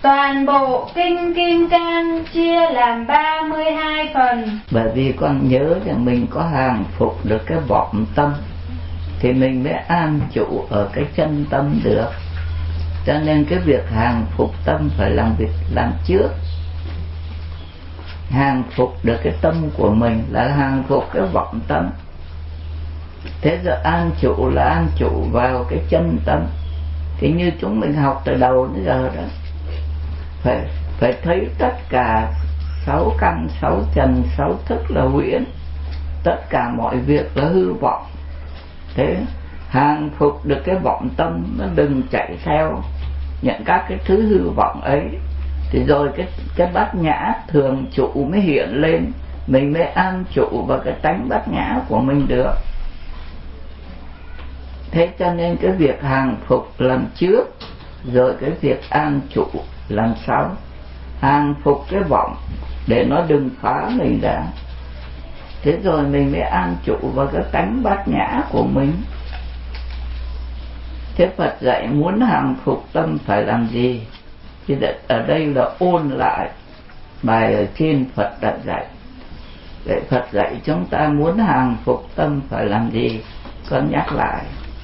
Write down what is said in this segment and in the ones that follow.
Toàn bộ kinh Kim Cang chia làm 32 phần. Bởi vì con nhớ rằng mình có hàng phục được cái vọng tâm thì mình mới an trụ ở cái chân tâm được. Cho nên cái việc hàng phục tâm phải làm trước. Hàng phục được cái tâm của mình là hàng phục cái vọng tâm. Thế giờ an trụ là an trụ vào cái chân tâm. Thì như chúng mình học từ đầu đến giờ đó, phải thấy tất cả 6 căn, 6 trần, 6 thức là huyễn, tất cả mọi việc là hư vọng. Thế hàng phục được cái vọng tâm, nó đừng chạy theo những các cái thứ hư vọng ấy, thì rồi cái bát nhã thường trụ mới hiện lên, mình mới an trụ vào cái tánh bát nhã của mình được. Thế cho nên cái việc hàng phục làm trước, rồi cái việc an trụ làm sau. Hàng phục cái vọng để nó đừng phá mình ra, thế rồi mình mới an trụ vào cái tánh bát nhã của mình. Thế Phật dạy muốn hàng phục tâm phải làm gì? Thì ở đây là ôn lại bài ở trên Phật đã dạy. Vậy Phật dạy chúng ta muốn hàng phục tâm phải làm gì? Con nhắc lại,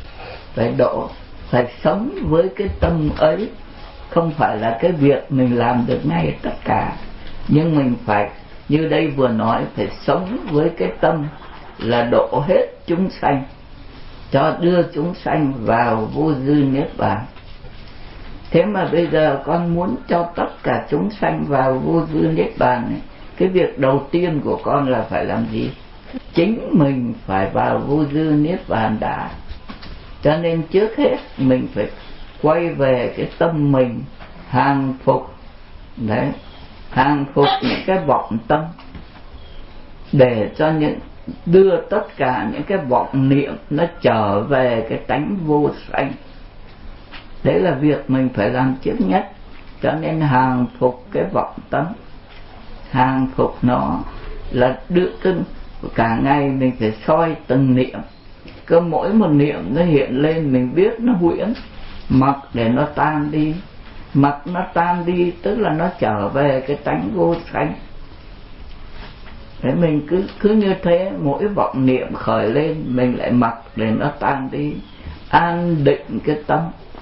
phải sống với cái tâm ấy. Không phải là cái việc mình làm được ngay tất cả, nhưng mình phải, như đây vừa nói, phải sống với cái tâm là độ hết chúng sanh, cho đưa chúng sanh vào vô dư niết bàn. Thế mà bây giờ con muốn cho tất cả chúng sanh vào vô dư niết bàn ấy, cái việc đầu tiên của con là phải làm gì? Chính mình phải vào vô dư niết bàn đã. Cho nên trước hết mình phải quay về cái tâm mình, hàng phục đấy, hàng phục những cái vọng tâm, để cho đưa tất cả những cái vọng niệm nó trở về cái tánh vô sanh. Đấy là việc mình phải làm trước nhất. Cho nên hàng phục cái vọng tâm, hàng phục nó là đưa cả ngày mình phải soi từng niệm. Cứ mỗi một niệm nó hiện lên mình biết nó huyễn, mặc để nó tan đi. Mặc nó tan đi tức là nó trở về cái tánh vô sanh. Thế mình cứ như thế, mỗi vọng niệm khởi lên mình lại mặc để nó tan đi, an định cái tâm.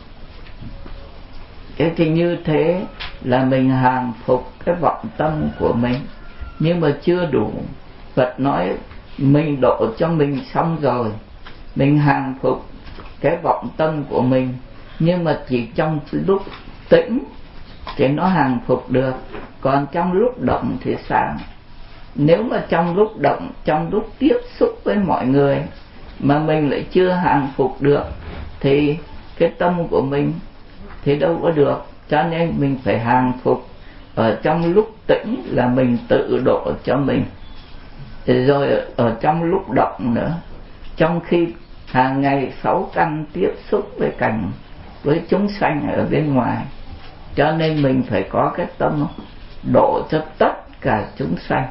Thế thì như thế là mình hàng phục cái vọng tâm của mình. Nhưng mà chưa đủ. Phật nói mình độ cho mình xong rồi, mình hàng phục cái vọng tâm của mình, nhưng mà chỉ trong lúc tĩnh thì nó hàng phục được. Còn trong lúc động thì sao? Nếu mà trong lúc động, trong lúc tiếp xúc với mọi người mà mình lại chưa hàng phục được thì cái tâm của mình thì đâu có được. Cho nên mình phải hàng phục ở trong lúc tĩnh là mình tự độ cho mình. Rồi ở trong lúc động nữa, trong khi hàng ngày 6 căn tiếp xúc với chúng sanh ở bên ngoài, cho nên mình phải có cái tâm độ cho tất cả chúng sanh.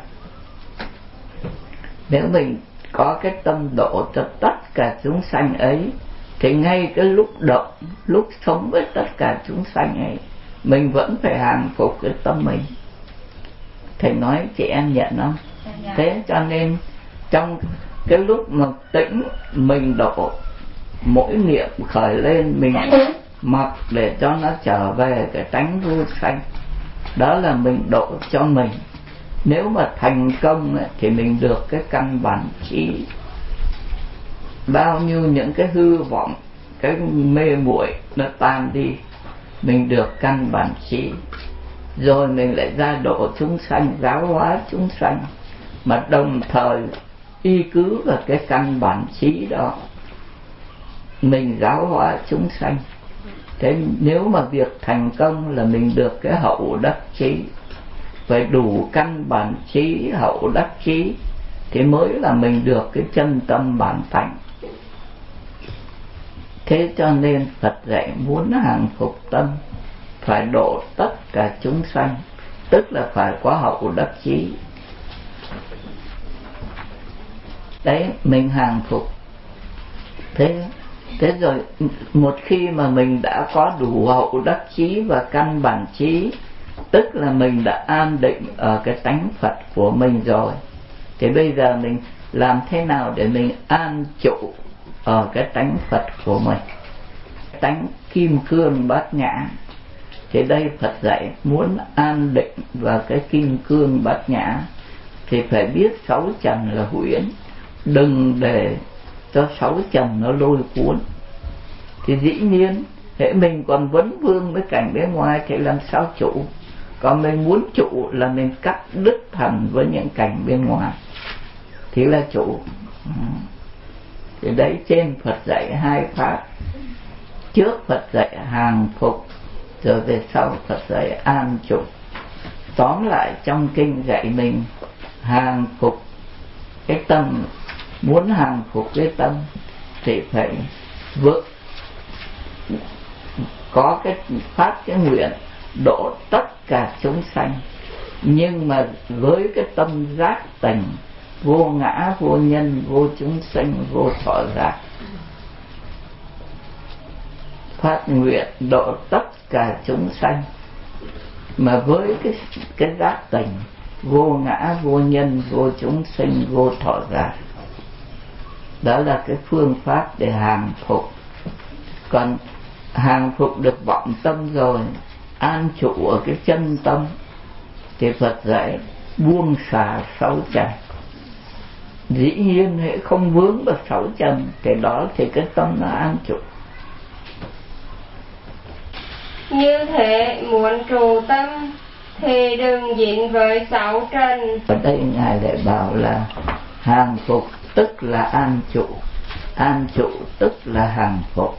Nếu mình có cái tâm độ cho tất cả chúng sanh ấy, thì ngay cái lúc động, lúc sống với tất cả chúng sanh ấy, mình vẫn phải hàng phục cái tâm mình. Thầy nói chị em nhận không? Thế cho nên trong cái lúc mà tĩnh mình độ, mỗi niệm khởi lên mình mặc để cho nó trở về cái tánh vô sanh. Đó là mình độ cho mình. Nếu mà thành công thì mình được cái căn bản trí. Bao nhiêu những cái hư vọng, cái mê muội nó tan đi, mình được căn bản trí. Rồi mình lại ra độ chúng sanh, giáo hóa chúng sanh, mà đồng thời y cứ vào cái căn bản trí đó mình giáo hóa chúng sanh. Thế nếu mà việc thành công là mình được cái hậu đắc trí, phải đủ căn bản trí, hậu đắc trí thì mới là mình được cái chân tâm bản tánh. Thế cho nên Phật dạy muốn hàng phục tâm phải độ tất cả chúng sanh, tức là phải có hậu đắc trí. Đấy, mình hàng phục. Thế Thế rồi một khi mà mình đã có đủ hậu đắc chí và căn bản trí, tức là mình đã an định ở cái tánh Phật của mình rồi, thì bây giờ mình làm thế nào để mình an trụ ở cái tánh Phật của mình, tánh kim cương bát nhã. Thì đây Phật dạy muốn an định vào cái kim cương bát nhã thì phải biết sáu trần là huyễn, đừng để cho sáu trần nó lôi cuốn. Thì dĩ nhiên hễ mình còn vấn vương với cảnh bên ngoài thì làm sao trụ. Còn mình muốn trụ là mình cắt đứt hẳn với những cảnh bên ngoài thì là trụ. Thì đấy, trên Phật dạy hai pháp. Trước Phật dạy hàng phục, rồi về sau Phật dạy an trụ. Tóm lại trong kinh dạy mình hàng phục cái tâm. Muốn hàng phục cái tâm thì phải có cái phát cái nguyện độ tất cả chúng sanh, nhưng mà với cái tâm giác tình, vô ngã vô nhân vô chúng sanh vô thọ giác. Phát nguyện độ tất cả chúng sanh mà với cái giác tình, vô ngã vô nhân vô chúng sanh vô thọ giác. Đó là cái phương pháp để hàng phục. Còn hàng phục được vọng tâm rồi, an trụ ở cái chân tâm, thì Phật dạy buông xả sáu trần. Dĩ nhiên hễ không vướng vào sáu trần thì đó thì cái tâm nó an trụ. Như thế muốn trụ tâm thì đừng dính với sáu trần. Ở đây Ngài lại bảo là hàng phục tức là an trụ, an trụ tức là hàng phục.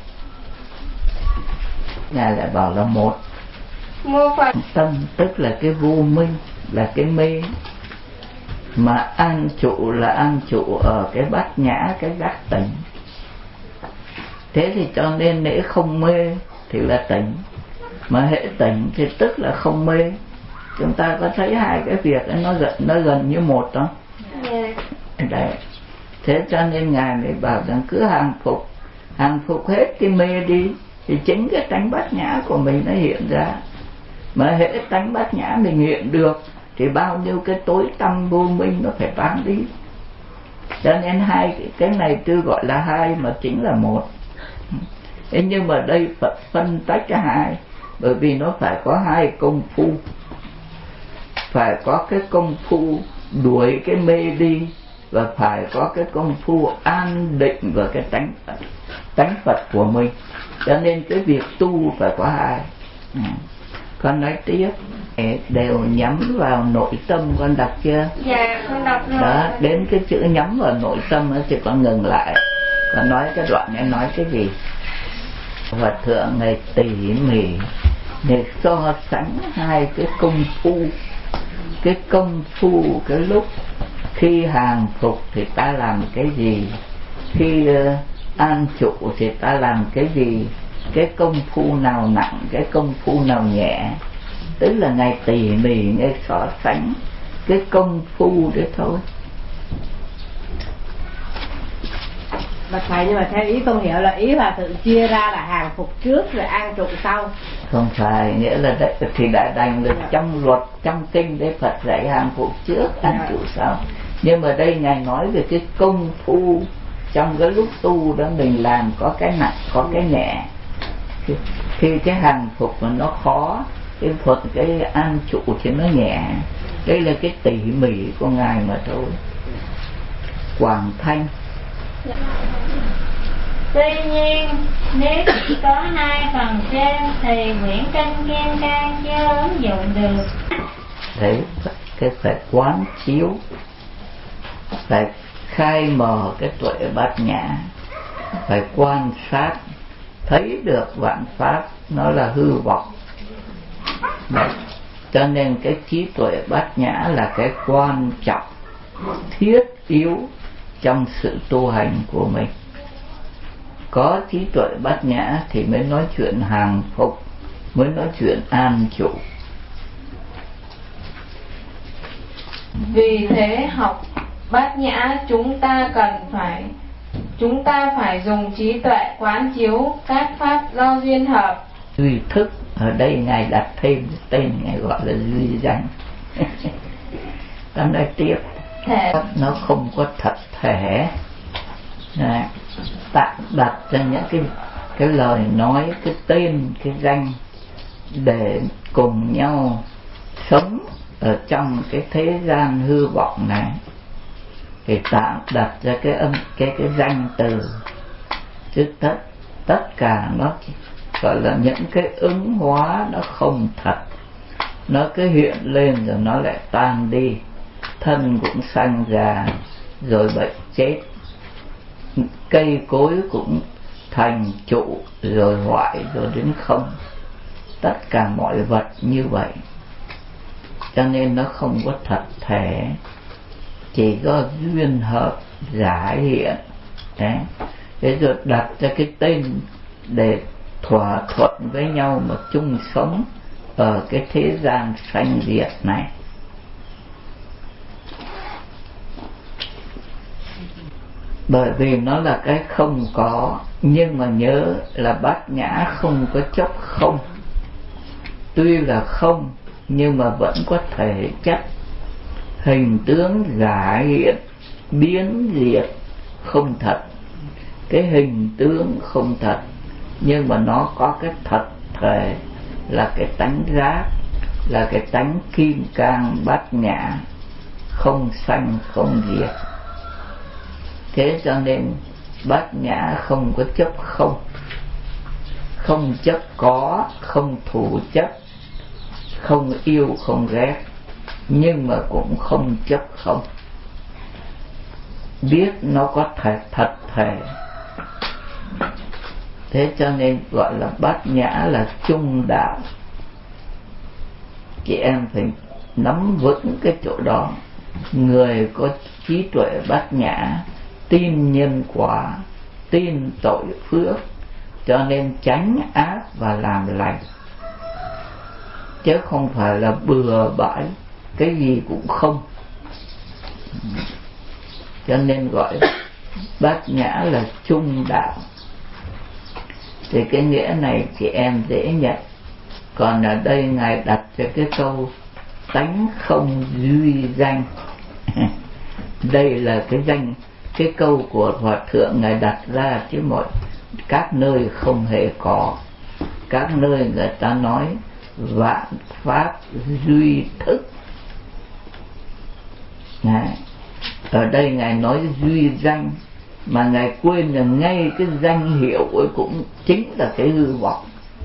Ngài lại bảo là một tâm tức là cái vô minh, là cái mê, mà an trụ là an trụ ở cái bát nhã, cái giác tỉnh. Thế thì cho nên nếu không mê thì là tỉnh, mà hệ tỉnh thì tức là không mê. Chúng ta có thấy hai cái việc ấy nó gần như một đó. Đấy. Thế cho nên Ngài mới bảo rằng cứ hàng phục hết cái mê đi, thì chính cái tánh bát nhã của mình nó hiện ra. Mà hễ tánh bát nhã mình hiện được thì bao nhiêu cái tối tăm vô minh nó phải tan đi. Cho nên hai cái này tôi gọi là hai mà chính là một. Thế nhưng mà đây Phật phân tách cái hai, bởi vì nó phải có hai công phu. Phải có cái công phu đuổi cái mê đi, và phải có cái công phu an định vào cái tánh Phật của mình. Cho nên cái việc tu phải có hai. Con nói tiếp, đều nhắm vào nội tâm, con đọc chưa? Dạ, con đọc rồi. Đó, đến cái chữ nhắm vào nội tâm thì con ngừng lại. Con nói cái đoạn này nói cái gì? Hòa thượng này tỉ mỉ để so sánh hai cái công phu. Cái công phu cái lúc khi hàng phục thì ta làm cái gì, khi an trụ thì ta làm cái gì, cái công phu nào nặng, cái công phu nào nhẹ. Tức là Ngài tỉ mỉ, Ngài so sánh cái công phu đấy thôi. Mà thầy, nhưng mà theo ý con hiểu là ý là tự chia ra là hàng phục trước rồi an trụ sau. Không phải, nghĩa là đấy, thì đã đành được trong luật, trong kinh đấy Phật dạy hàng phục trước, an trụ sau. Nhưng mà đây Ngài nói về cái công phu trong cái lúc tu đó mình làm có cái nặng, có cái nhẹ. Khi cái hàng phục mà nó khó, cái Phật cái an trụ thì nó nhẹ. Đây là cái tỉ mỉ của Ngài mà thôi. Quảng Thanh. Tuy nhiên nếu chỉ có hai phần trên thì quyển kinh Kim Cang chưa ứng dụng được. Đấy, cái phải quán chiếu, phải khai mở cái tuệ bát nhã, phải quan sát thấy được vạn pháp nó là hư vọng. Đấy. Cho nên cái trí tuệ bát nhã là cái quan trọng, thiết yếu trong sự tu hành của mình. Có trí tuệ bát nhã thì mới nói chuyện hàng phục, mới nói chuyện an trụ. Vì thế học bát nhã chúng ta cần phải chúng ta phải dùng trí tuệ quán chiếu các pháp do duyên hợp. Duy thức ở đây Ngài đặt thêm tên, Ngài gọi là duy danh. Ta nói tiếp, nó không có thật thể. Ta đặt ra những cái lời nói, cái tên, cái danh để cùng nhau sống ở trong cái thế gian hư vọng này, thì ta đặt ra cái danh từ, chứ tất cả nó gọi là những cái ứng hóa, nó không thật, nó cứ hiện lên rồi nó lại tan đi, thân cũng sanh già rồi bệnh chết, cây cối cũng thành trụ rồi hoại rồi đến không, tất cả mọi vật như vậy, cho nên nó không có thật thể, chỉ do duyên hợp giả hiện. Thế rồi đặt ra cái tên để thỏa thuận với nhau mà chung sống ở cái thế gian sanh diệt này. Bởi vì nó là cái không có, nhưng mà nhớ là bát nhã không có chấp không. Tuy là không nhưng mà vẫn có thể chất, hình tướng giả hiện, biến diệt không thật. Cái hình tướng không thật, nhưng mà nó có cái thật thể là cái tánh giác, là cái tánh kim cang bát nhã, không sanh không diệt. Thế cho nên bát nhã không có chấp không, không chấp có, không thù chấp, không yêu không ghét, nhưng mà cũng không chấp không. Biết nó có thật thể. Thế cho nên gọi là bát nhã là chung đạo. Chị em phải nắm vững cái chỗ đó. Người có trí tuệ bát nhã, tin nhân quả, tin tội phước, cho nên tránh ác và làm lành, chứ không phải là bừa bãi cái gì cũng không. Cho nên gọi bát nhã là chung đạo. Thì cái nghĩa này chị em dễ nhận. Còn ở đây Ngài đặt cho cái câu tánh không duy danh. Đây là cái câu của Hòa Thượng Ngài đặt ra, chứ các nơi không hề có. Các nơi người ta nói vạn pháp duy thức. Ở đây Ngài nói duy danh, mà Ngài quên là ngay cái danh hiệu ấy cũng chính là cái hư vọng.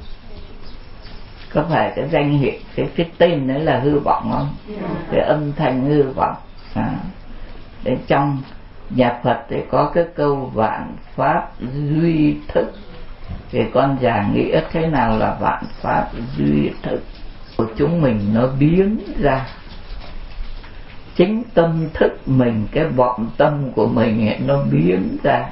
Có phải cái danh hiệu, cái tên đấy là hư vọng không? Cái âm thanh hư vọng. Để trong nhà Phật thì có cái câu vạn pháp duy thức. Thì con giả nghĩa thế nào là vạn pháp duy thức? Của chúng mình nó biến ra. Chính tâm thức mình, cái vọng tâm của mình ấy, nó biến ra.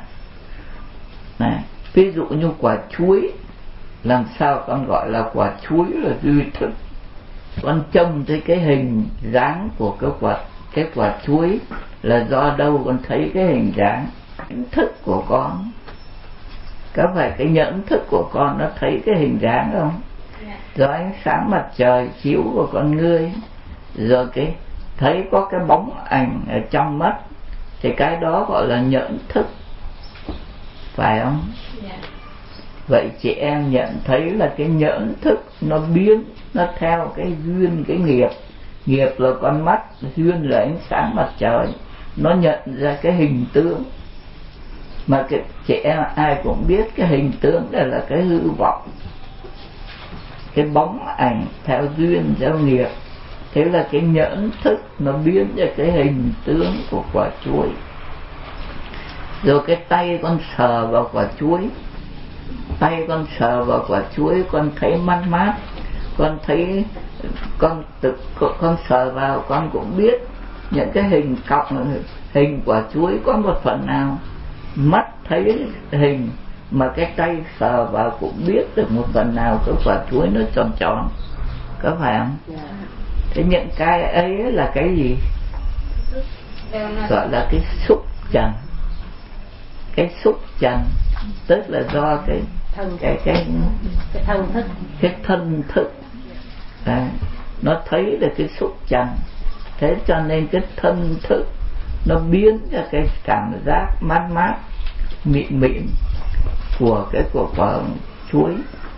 Ví dụ như quả chuối, làm sao con gọi là quả chuối là duy thức? Con trông thấy cái hình dáng của cái quả chuối là do đâu con thấy cái hình dáng? Nhận thức của con. Có phải cái nhận thức của con nó thấy cái hình dáng không? Do ánh sáng mặt trời chiếu vào con ngươi, rồi cái thấy có cái bóng ảnh ở trong mắt, thì cái đó gọi là nhận thức, phải không? Vậy chị em nhận thấy là cái nhận thức nó biến, nó theo cái duyên, cái nghiệp. Nghiệp là con mắt, duyên là ánh sáng mặt trời, nó nhận ra cái hình tướng. Mà cái chị em ai cũng biết cái hình tướng đây là cái hư vọng, cái bóng ảnh theo duyên, theo nghiệp. Thế là cái nhẫn thức nó biến ra cái hình tướng của quả chuối. Rồi cái tay con sờ vào quả chuối, tay con sờ vào quả chuối, con thấy mát mát, con thấy con sờ vào, con cũng biết những cái hình cọng, hình quả chuối có một phần nào. Mắt thấy hình mà cái tay sờ vào cũng biết được một phần nào cái quả chuối nó tròn tròn, có phải không? Thế những cái ấy là cái gì? Gọi là cái xúc trần. cái xúc trần, tức là do cái thân thức, cái thân thức nó thấy được cái xúc trần, thế cho nên cái thân thức nó biến ra cái cảm giác mát mát mịn mịn của cái quả chuối.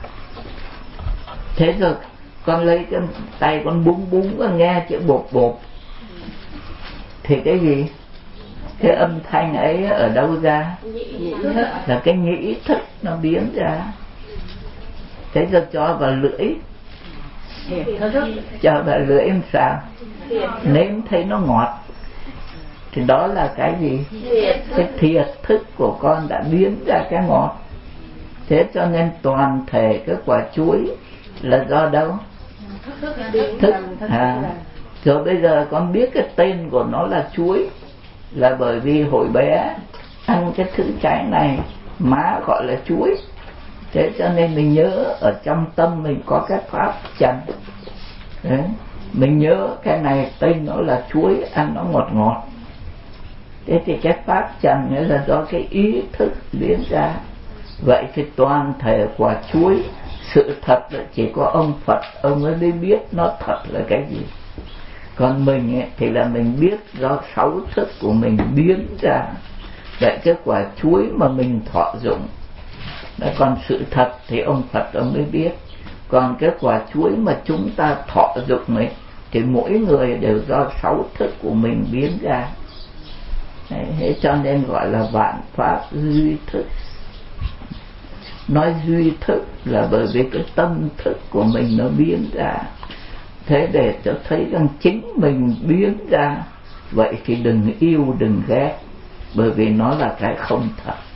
Thế rồi con lấy cái tay con búng búng, con nghe chữ bột bột thì cái gì? Cái âm thanh ấy ở đâu ra? Là cái nhĩ thức nó biến ra. Thế rồi cho vào lưỡi, cho vào lưỡi làm sao? Nếm thấy nó ngọt thì đó là cái gì? Cái thiệt thức của con đã biến ra cái ngọt. Thế cho nên toàn thể cái quả chuối là do đâu? Thức. Rồi bây giờ con biết cái tên của nó là chuối là bởi vì hồi bé ăn cái thứ trái này má gọi là chuối. Thế cho nên mình nhớ ở trong tâm mình có cái pháp trần. Đấy. Mình nhớ cái này tên nó là chuối, ăn nó ngọt ngọt. Thế thì cái pháp trần nữa là do cái ý thức biến ra. Vậy thì toàn thể quả chuối, sự thật là chỉ có ông Phật ông ấy mới biết nó thật là cái gì. Còn mình ấy, thì là mình biết do sáu thức của mình biến ra. Vậy cái quả chuối mà mình thọ dụng, còn sự thật thì ông Phật ông mới biết. Còn cái quả chuối mà chúng ta thọ dụng ấy thì mỗi người đều do sáu thức của mình biến ra. Thế cho nên gọi là vạn pháp duy thức. Nói duy thức là bởi vì cái tâm thức của mình nó biến ra. Thế để cho thấy rằng chính mình biến ra, vậy thì đừng yêu đừng ghét, bởi vì nó là cái không thật.